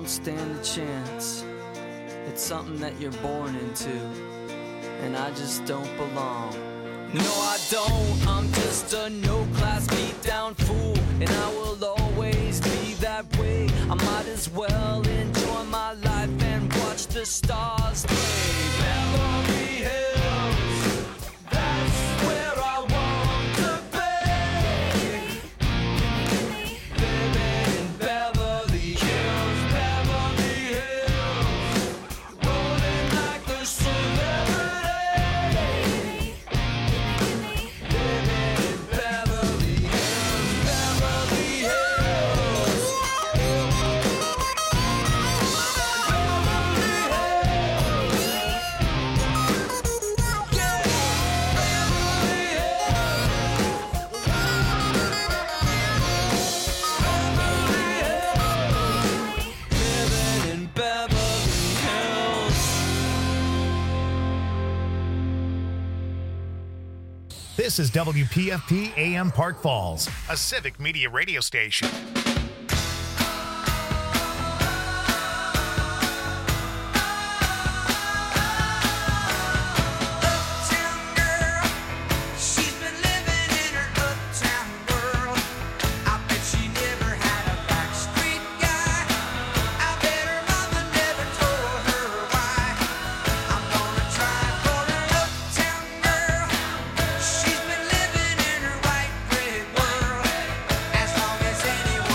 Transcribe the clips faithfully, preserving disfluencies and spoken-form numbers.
don't stand a chance. It's something that you're born into, and I just don't belong. No, I don't, I'm just a no-class beat-down fool, and I will always be that way. I might as well enjoy my life and watch the stars play. Beverly Hills, that's where I want to be. Living in Beverly Hills, Beverly Hills, rolling like the celebrity. This is W P F P A M Park Falls, a civic media radio station. She's been living in her white brick world as long as anyone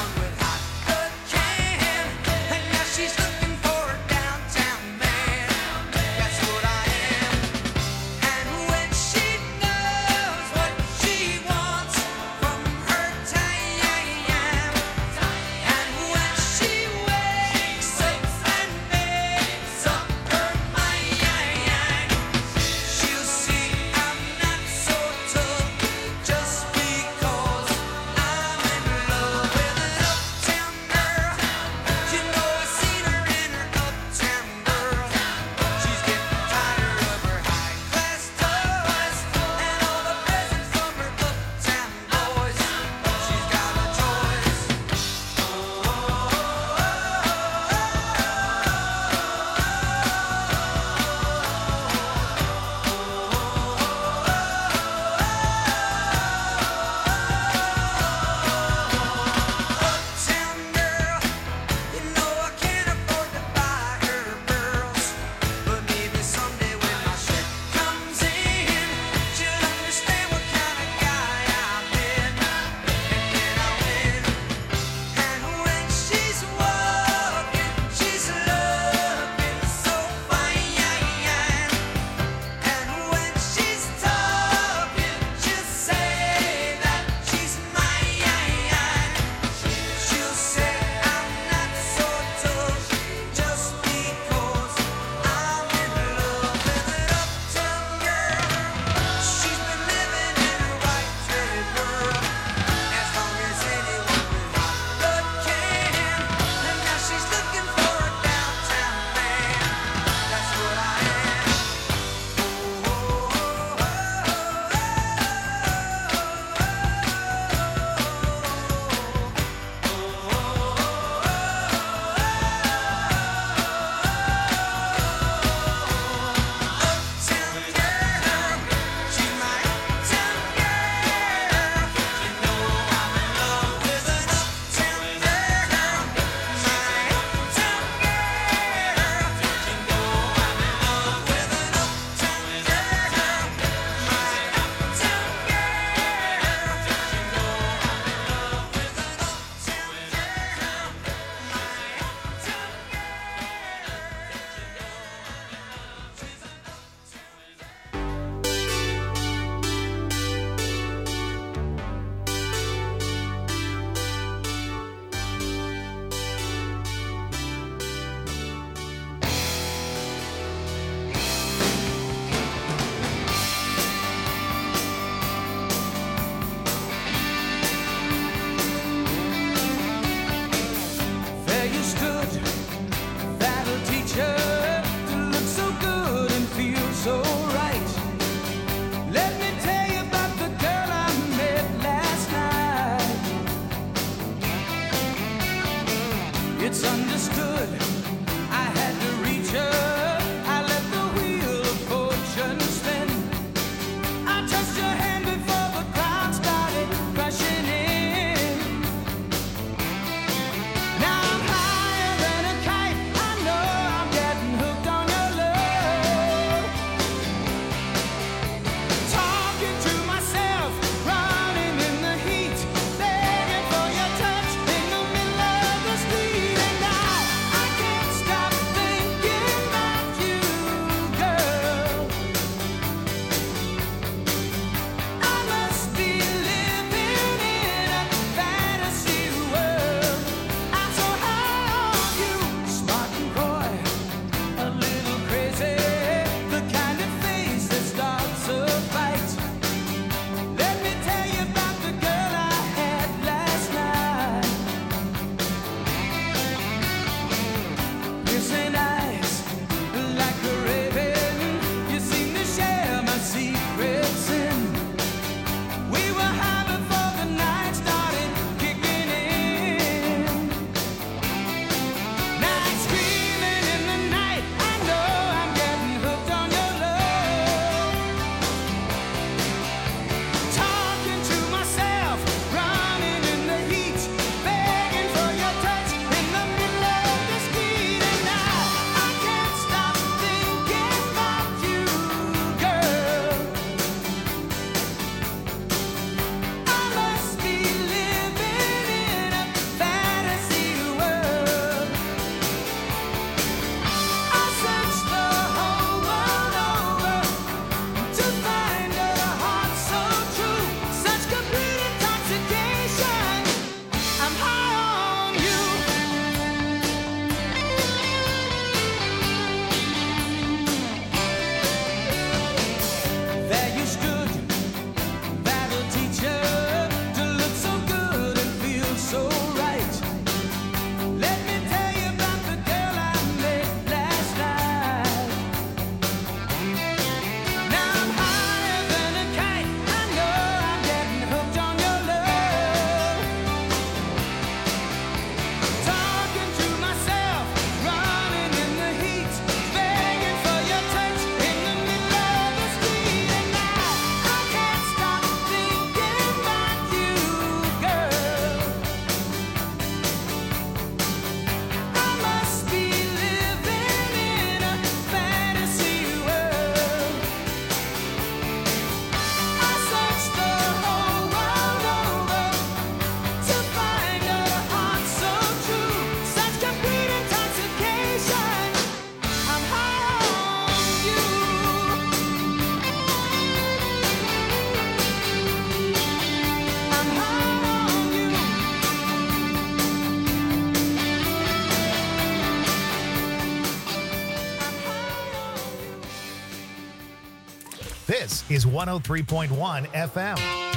This is one oh three point one F M.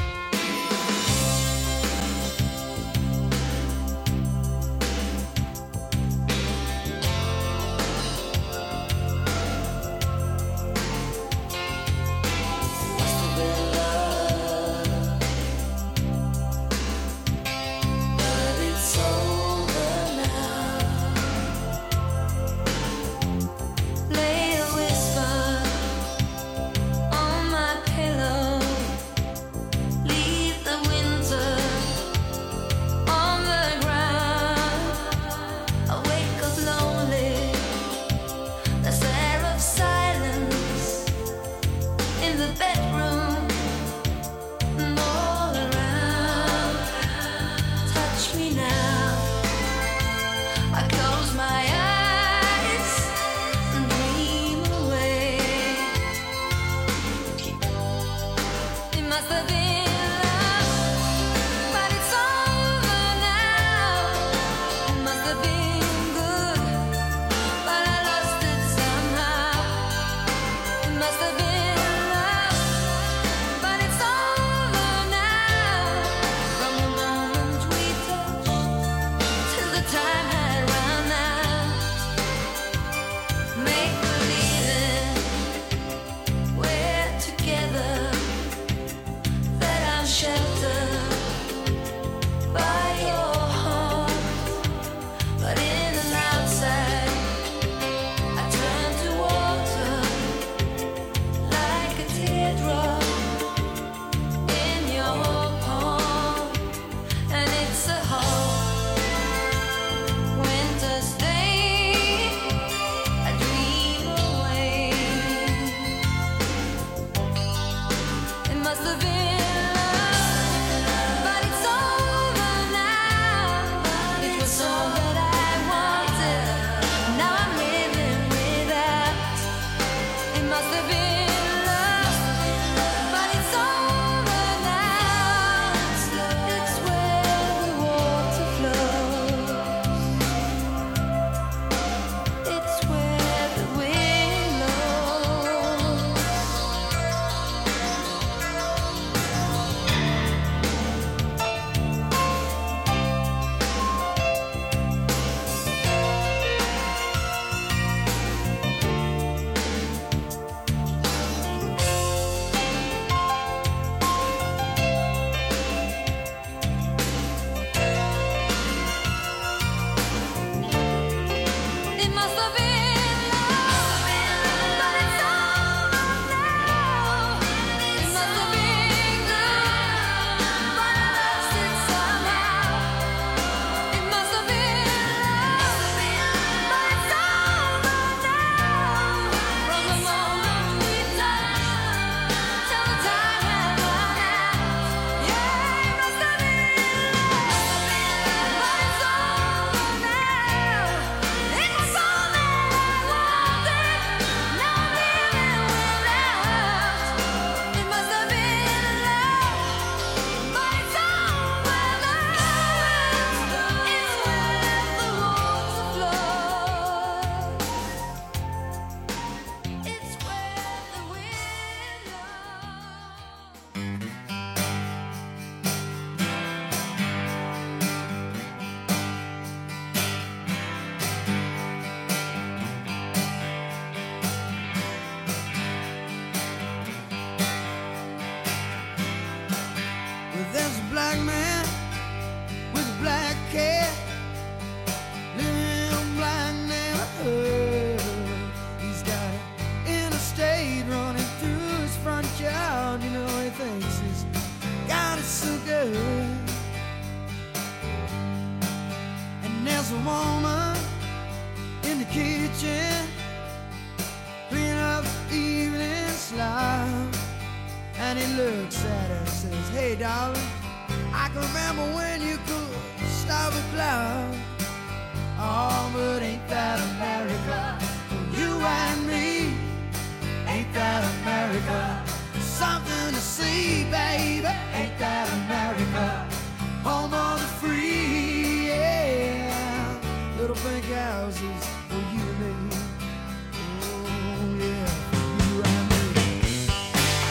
Houses for you and me. Oh, yeah, you and me.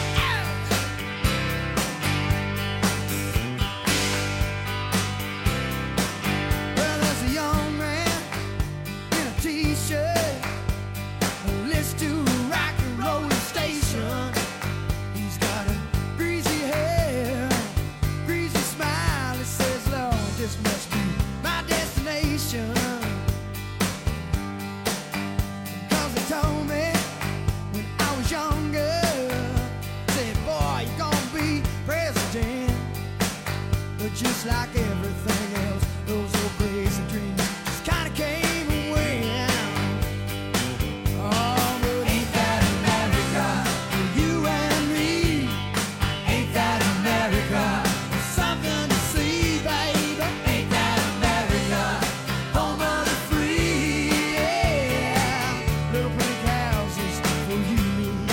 just like everything else. Those old crazy dreams just kind of came and went. Oh, but ain't that America for you and me? Ain't that America? Something to see, baby. Ain't that America? Home of the free, yeah. Little pink houses for you.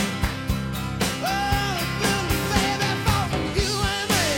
Oh, little baby, for you and me.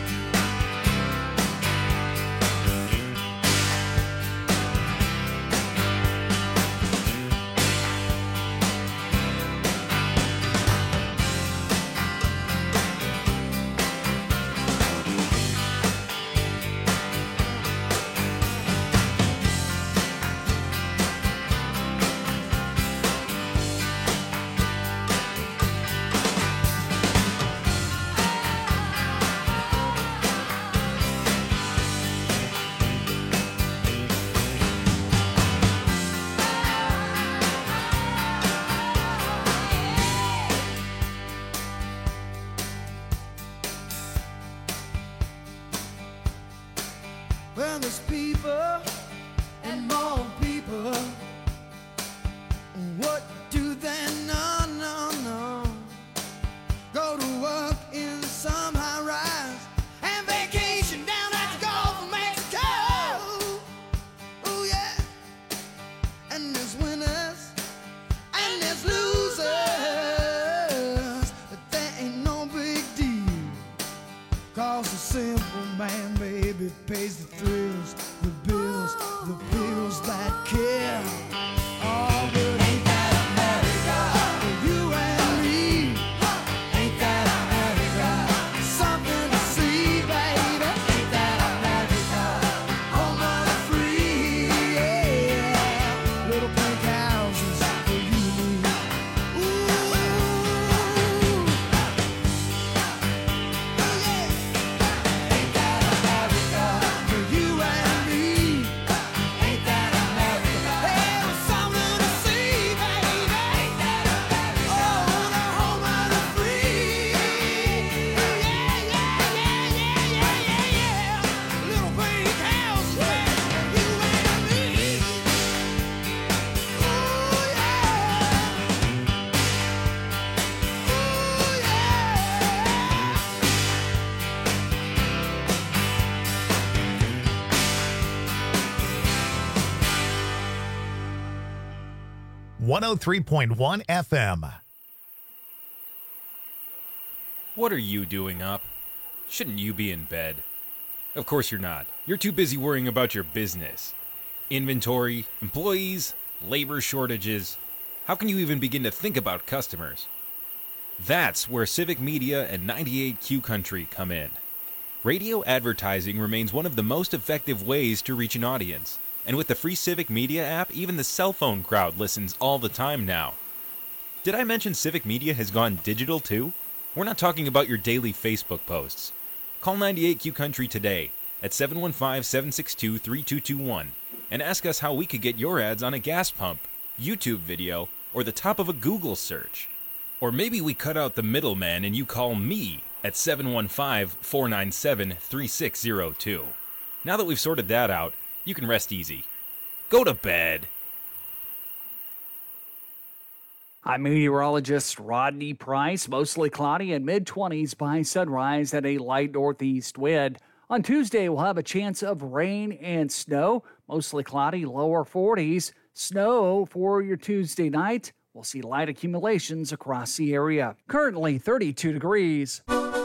Well, there's people and more people. What do they know? No, no. Go to work in some high rise and vacation down at the Gulf of Mexico. Oh, yeah. And there's winners and there's losers. But that ain't no big deal. Cause the simple man, baby, pays the thrills, the bills, the bills that care. Oh, but ain't that America for you and me? Ain't that America? Something to see, baby. Ain't that America? Home of the free, yeah. Little pink houses for you and me. Ooh, oh yeah. Ain't that America for you and me? Ain't that America? Hey, there's something to see, baby. Ain't that America? Oh, the home of the free. Yeah, yeah, yeah, yeah, yeah, yeah, yeah. Little pink houses for you and me. Ooh, yeah. Ooh, yeah. one oh three point one F M. What are you doing up? Shouldn't you be in bed? Of course you're not. You're too busy worrying about your business. Inventory, employees, labor shortages. How can you even begin to think about customers? That's where Civic Media and ninety-eight Q Country come in. Radio advertising remains one of the most effective ways to reach an audience. And with the free Civic Media app, even the cell phone crowd listens all the time now. Did I mention Civic Media has gone digital too? We're not talking about your daily Facebook posts. Call ninety-eight Q Country today at seven one five, seven six two, three two two one and ask us how we could get your ads on a gas pump, YouTube video, or the top of a Google search. Or maybe we cut out the middleman and you call me at seven one five, four nine seven, three six zero two. Now that we've sorted that out, you can rest easy. Go to bed. I'm meteorologist Rodney Price. Mostly cloudy and mid twenties by sunrise and a light northeast wind. On Tuesday, we'll have a chance of rain and snow. Mostly cloudy, lower forties. Snow for your Tuesday night. We'll see light accumulations across the area. Currently thirty-two degrees.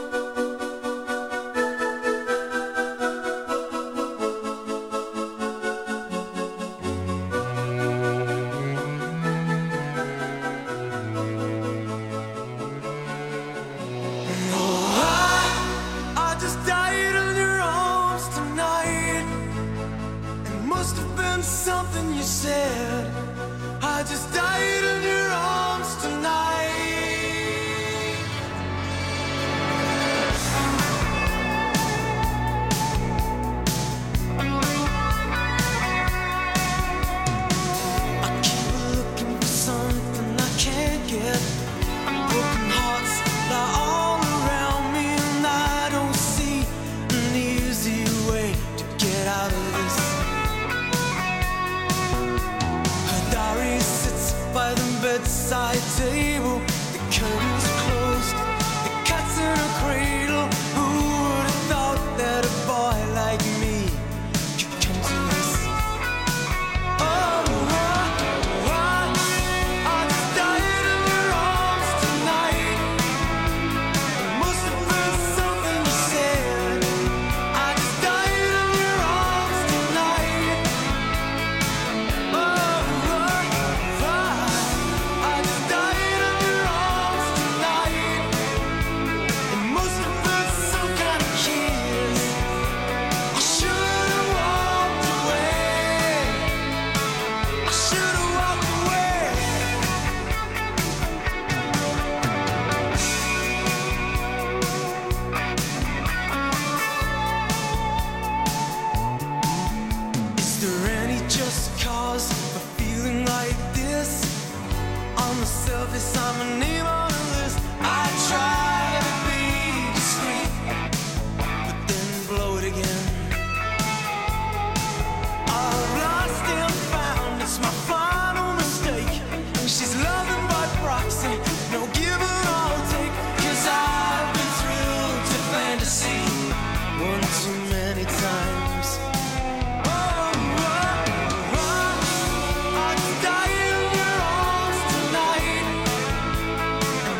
I just died in your arms tonight. It must have been something you said. I just died in your arms tonight. bedside table, the curtains closed, the cat's in a cradle. Who would have thought that a boy like me could come to this? Oh, I, I, I just died in your arms tonight. It must have been something you said. I just died in your arms tonight. Oh, I, I just died in your arms tonight. It must have been some kind of kiss. I should have walked away. I should have walked away. Is there any just cause for feeling like this? On the surface, I'm a name on a list. I try to be discreet, but then blow it again. I've lost and found, it's my final mistake. She's loving by proxy, no give and I'll take. Cause I've been thrilled to fantasy one too many times. Oh, oh, oh, I just died in your arms tonight. It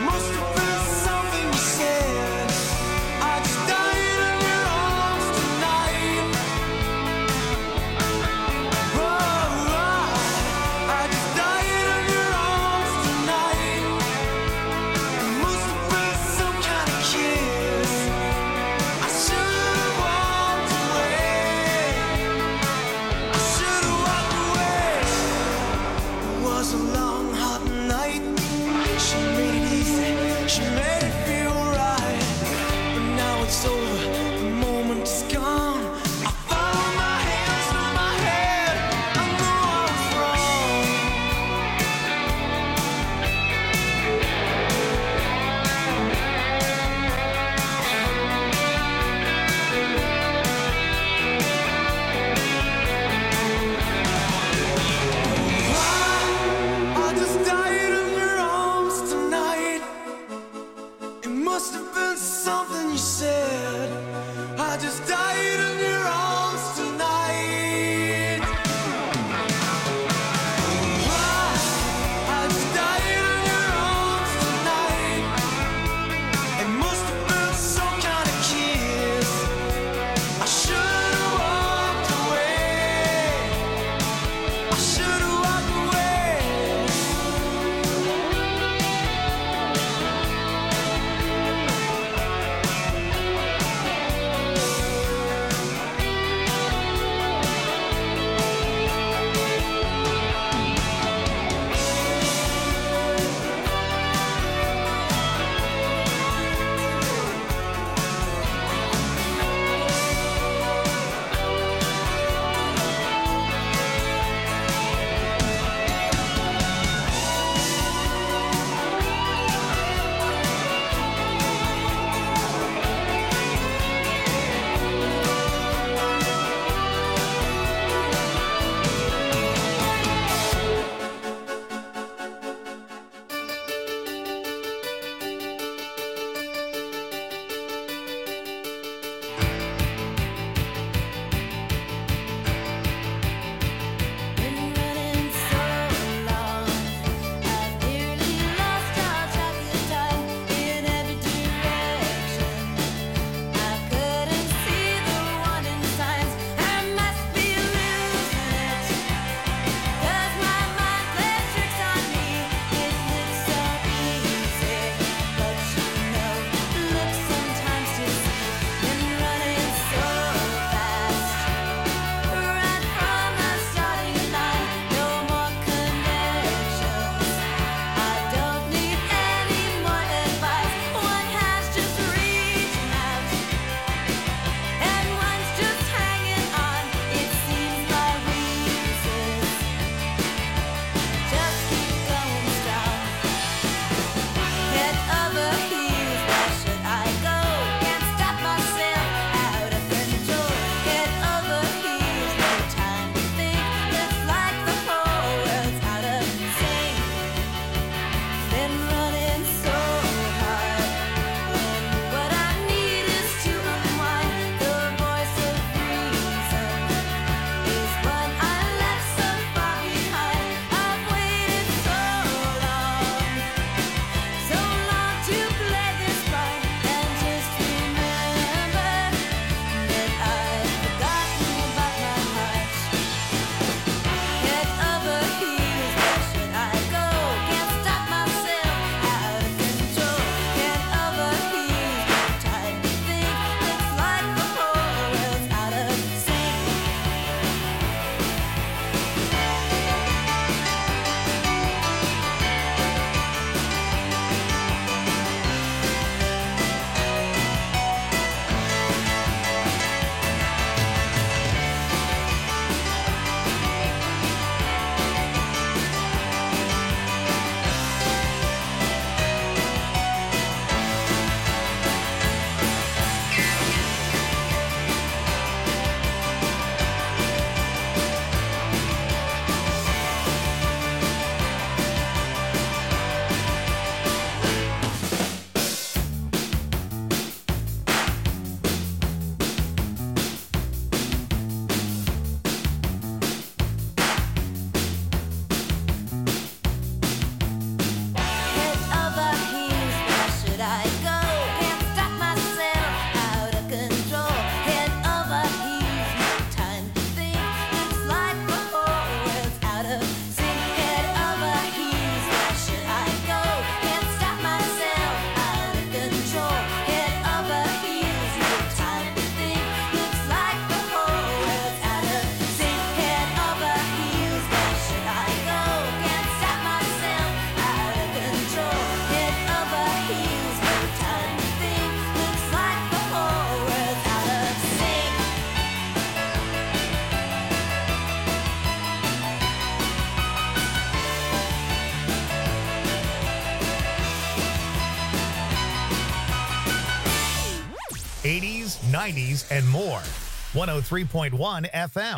nineties, and more. one oh three point one F M.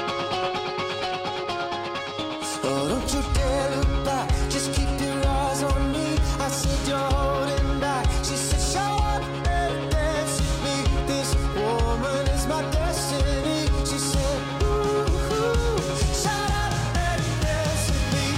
Oh, don't you dare look back, just keep your eyes on me. I said you're holding back. She said show up and dance with me. This woman is my destiny. She said ooh, ooh, shout up and dance with me.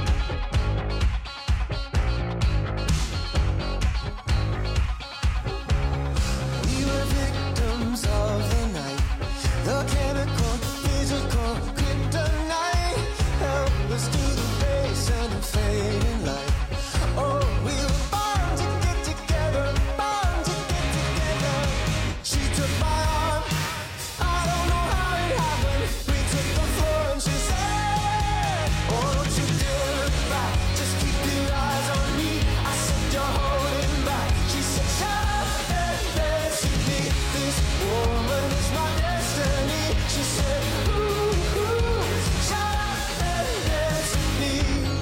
We were victims of the night, the chemical, physical, kryptonite. Help us to the base and the fading light. Oh, we were born to get together, born to get together. She took my arm, I don't know how it happened. We took the floor and she said, oh, don't you dare look back, just keep your eyes on me. I said you're holding back. She said shut up and dance with me. This woman is my destiny. She said ooh, ooh, shut up and dance with me.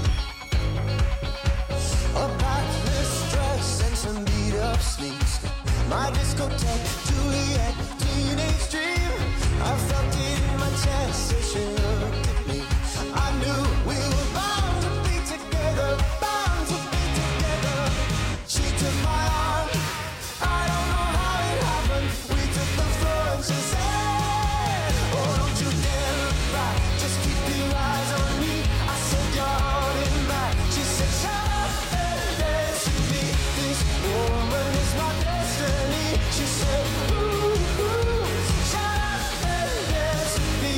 A backless dress and some beat up sleeves. My discotheque, Juliet, teenage dream. I felt it in my chest as she looked at me. I knew we were bound to be together, bound to be together. She took my arm, I don't know how it happened. We took the floor and she said, oh, don't you dare look back, just keep your eyes on me. I said you're holding back. She said shut up and dance with me. This woman is my destiny. She said ooh, ooh, shut up and dance with me.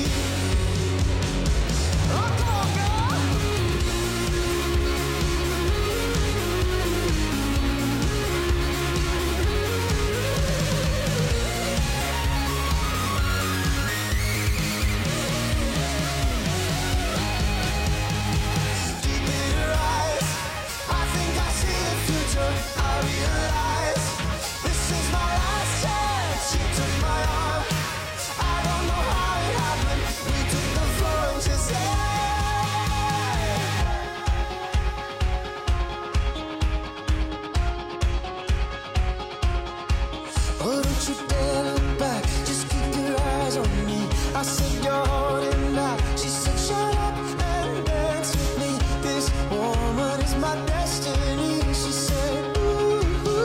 Oh, come on, girl. Deep in her eyes, I think I see the future. I realize this is my last chance. She took my arm, I don't know how it happened. We took the floor and she said, oh, don't you dare look back, just keep your eyes on me. I said you're holding back. She said shut up and dance with me. This woman is my destiny. She said ooh, ooh,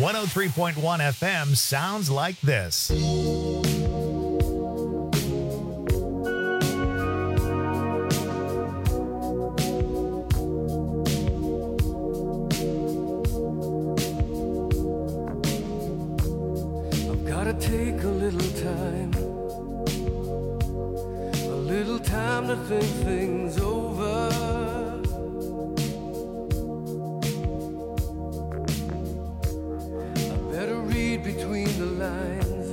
one oh three point one F M sounds like this. I've gotta take a little time, a little time to think things over. Between the lines,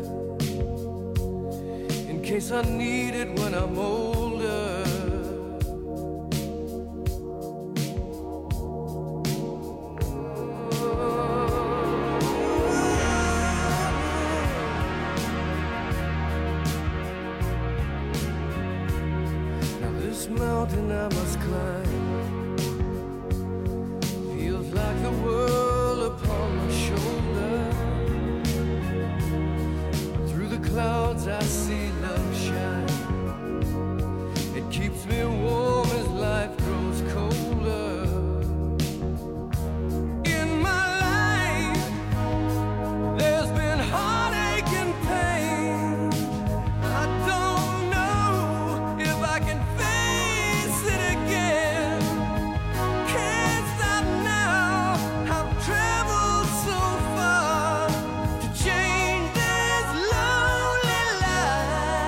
in case I need it when I'm older. Now this mountain I must climb feels like the world upon my shoulder. Clouds I see love shine. It keeps me warm as life grows colder. In my life there's been heartache and pain. I don't know if I can face it again. Can't stop now. I've traveled so far to change this love.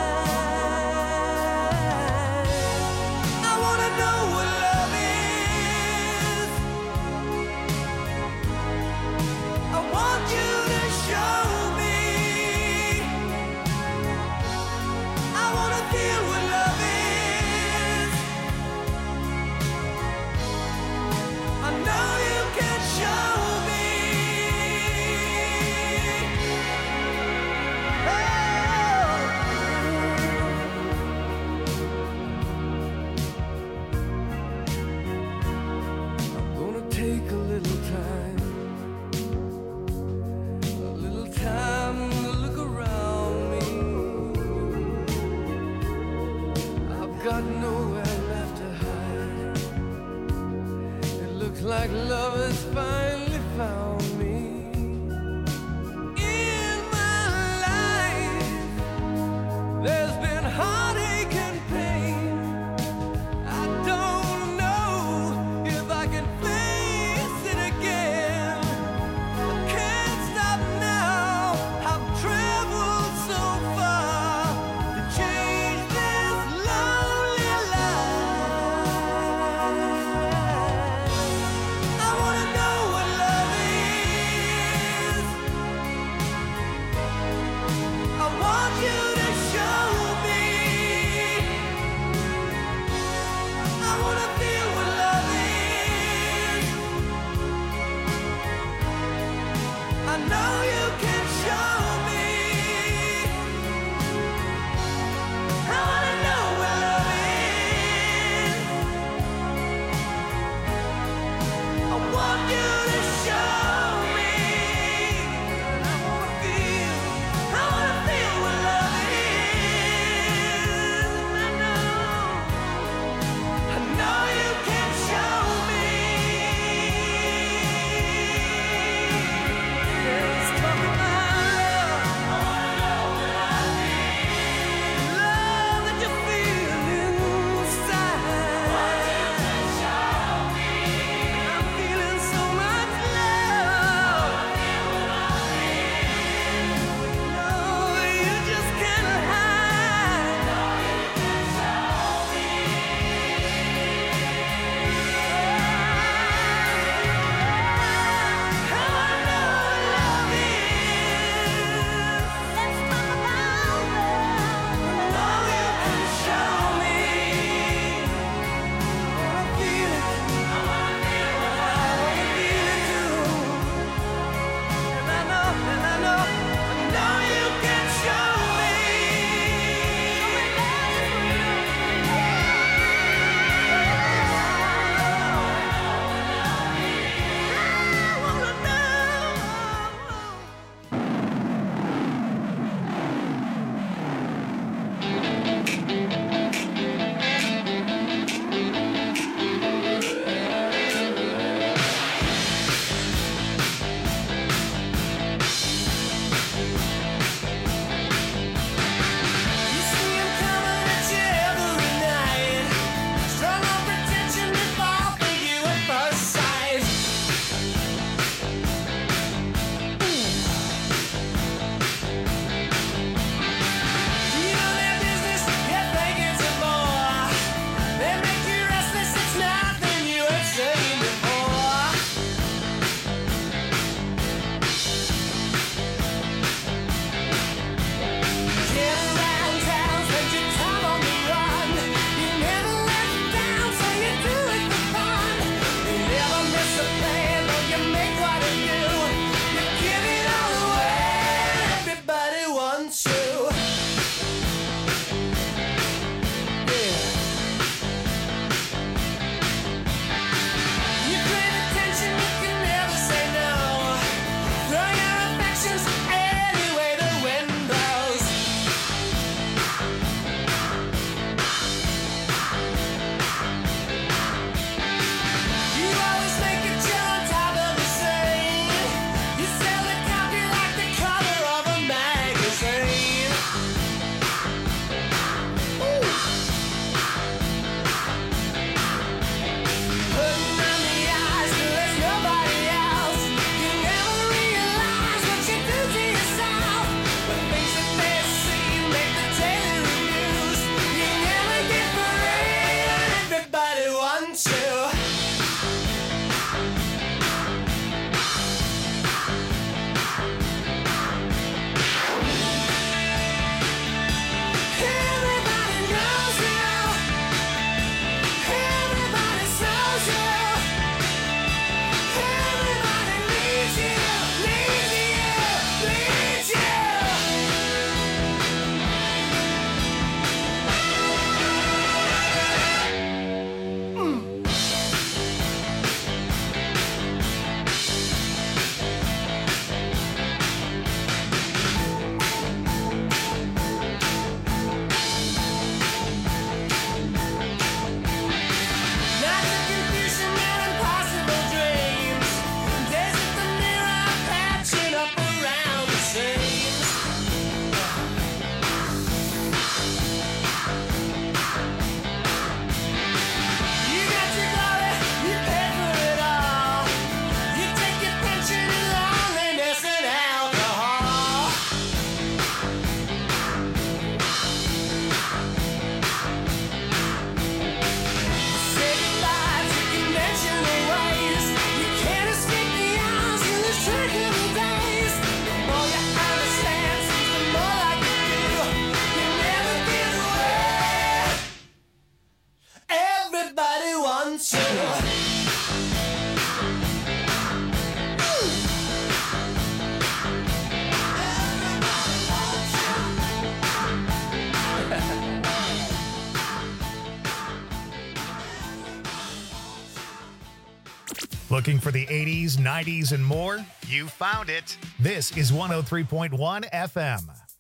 Looking for the eighties, nineties, and more? You found it. This is one oh three point one F M.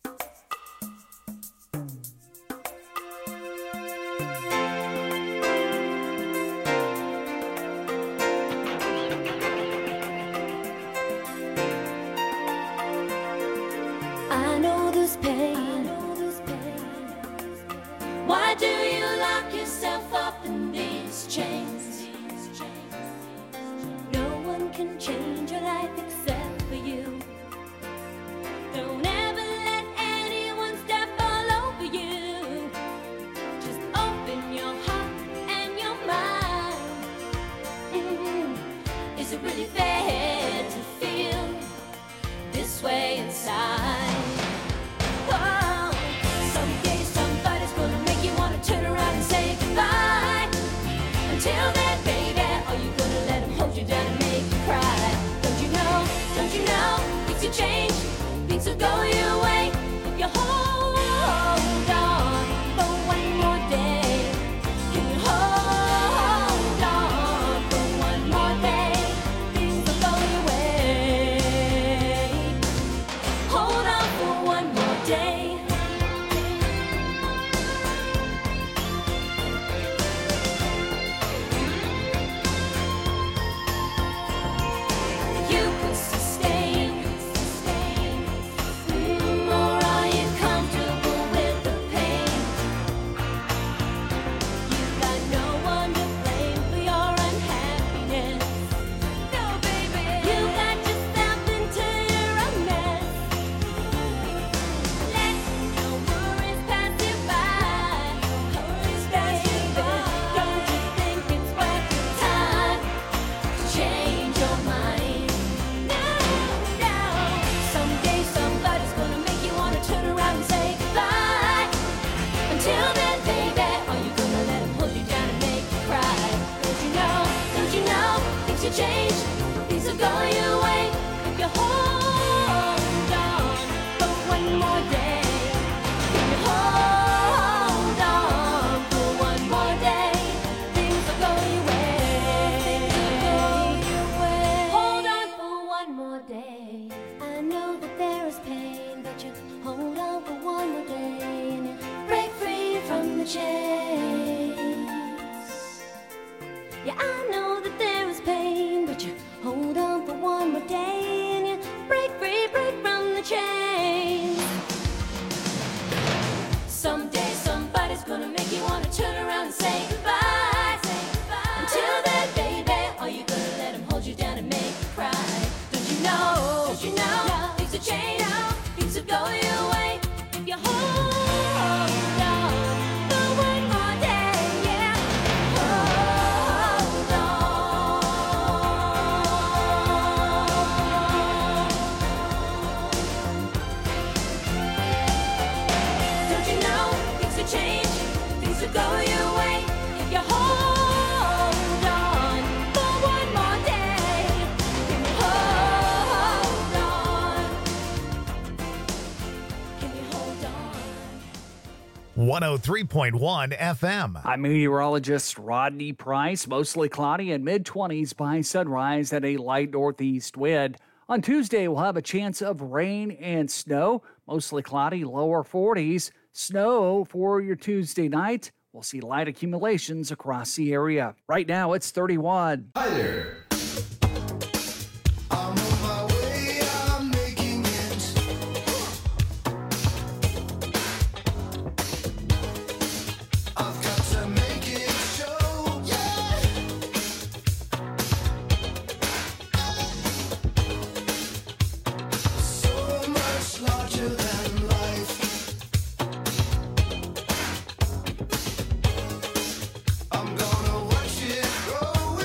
I know this pain. Why do you lock yourself up in these chains? No one can change your life except for you. Don't ever let one oh three point one F M. I'm meteorologist Rodney Price. Mostly cloudy and mid-twenties by sunrise at a light northeast wind. On Tuesday, we'll have a chance of rain and snow. Mostly cloudy, lower forties. Snow for your Tuesday night. We'll see light accumulations across the area. Right now, it's thirty-one. Hi there. I'm on my way, I'm making it. I've got to make it show, yeah. So much larger than life. I'm gonna watch it growing.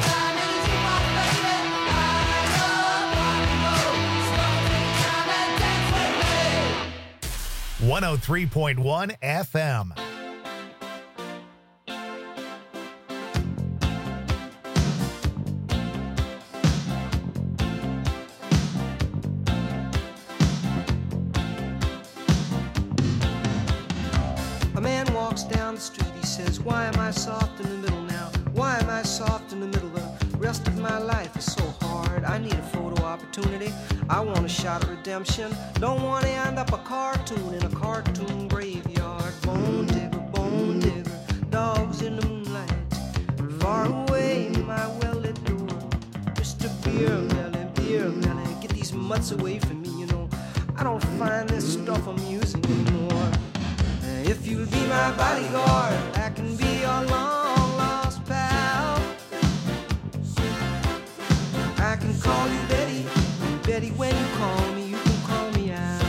time in the jukebox, baby. I love rock and roll. So take time and dance with me. one oh three point one F M. A man walks down the street, he says, why am I soft in the middle now? Why am I soft in the middle? The rest of my life is so hard. I need a photo opportunity. I want a shot of redemption. Don't want to end up a cartoon in a cartoon graveyard. Bone digger, bone digger, dogs in the moonlight. Far away, my well-lit door. Mister Beer Melly, Beer Melly, get these mutts away from me, you know. I don't find this stuff amusing anymore. If you'll be my bodyguard, I can be your long lost pal. I can call you Betty, and Betty, when you call me, you can call me out.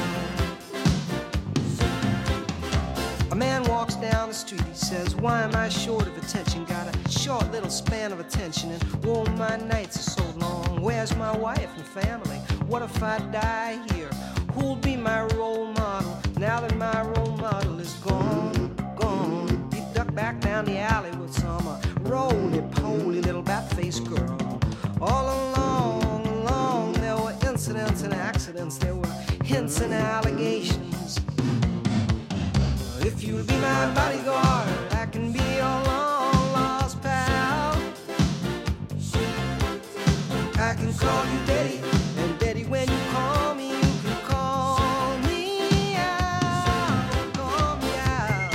A man walks down the street, he says, why am I short of attention? Got a short little span of attention, and oh, my nights are so long. Where's my wife and family? What if I die here? Who'll be my role model now that my role model is gone, gone? He ducked back down the alley with some uh, roly-poly little bat-faced girl. All along, along, there were incidents and accidents. There were hints and allegations. If you'll be my bodyguard, I can be your long-lost pal. I can call you Daddy, and Daddy, when you call me, you can call me out, call me out.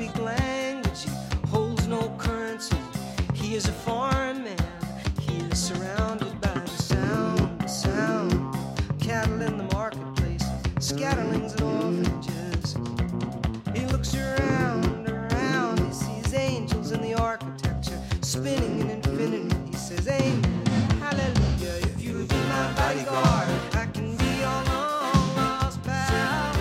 speak language, he holds no currency. He is a foreign man, he is surrounded by the sound, the sound. Cattle in the marketplace, scatterlings and orphanages. He looks around, around, he sees angels in the architecture, spinning in infinity. He says, amen, hallelujah, if you would be my bodyguard, I can be your long lost pal.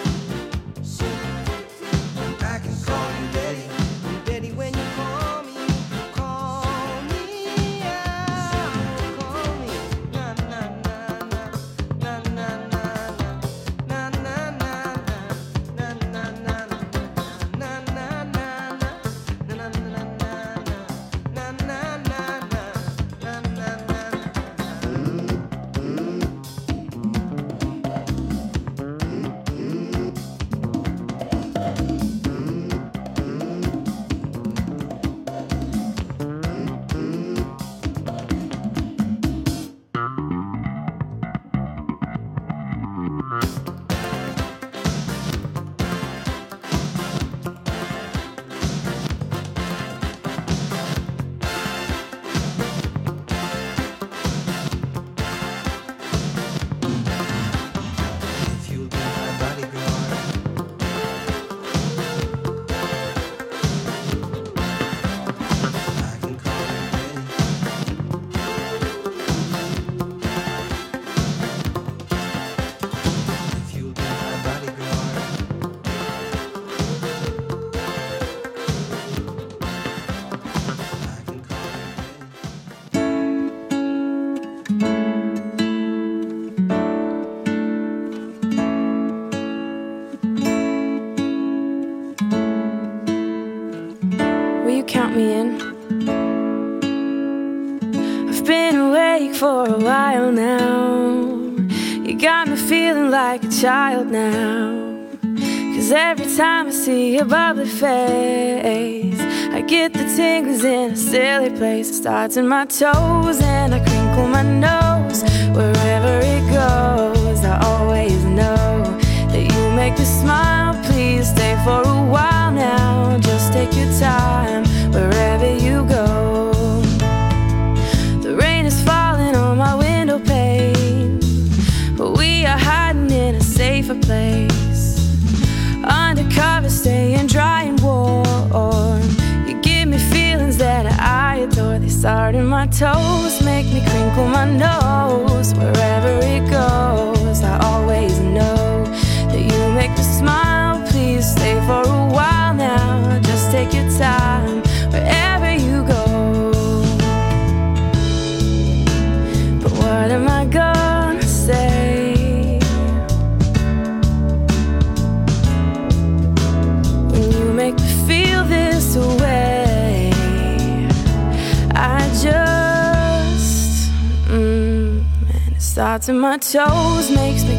I can call you Betty, and Betty, when you call me, you call me out. Call me, na na na na, na na na na, na na na na, na na na na, na na na na, na na na na, na na na na, na na na. If you'll be my bodyguard, I can call you Betty. If you'll be my bodyguard, I can call you Betty. Will you count me in? I've been awake for a while now. You got me feeling like a child now. Cause every time I see your bubbly face, I get the tingles in a silly place. It starts in my toes and I crinkle my nose. Wherever it goes, I always know that you make me smile. Please stay for a while now. Just take your time wherever you go. The rain is falling on my window pane, but we are hiding in a safer place. Undercover, staying dry and warm. You give me feelings that I adore. They start in my toes, make me crinkle my nose. Wherever it goes, I always know that you make me smile. Please stay for a while now. Just take your time wherever you go. But what am I gonna say when you make me feel this way? I just, mm, and it starts in my toes, makes me